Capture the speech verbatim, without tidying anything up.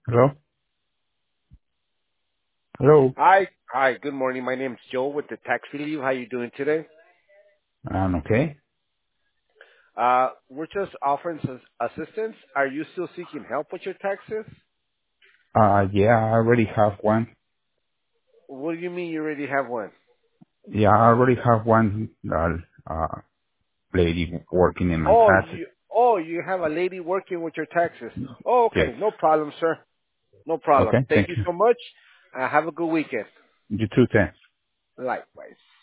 Hello? Hello? Hi. Hi, good morning. My name's Joe with the Taxi Leave. How you doing today? I'm okay. Uh, we're just offering some assistance. Are you still seeking help with your taxes? Uh, yeah, I already have one. What do you mean you already have one? Yeah, I already have one, uh, uh, lady working in my Oh, taxes. you, oh, you have a lady working with your taxes. Oh, Yes. okay. No problem, sir. No problem. Okay, Thank thank you you. so much. Uh, have a good weekend. You too, thanks. Likewise.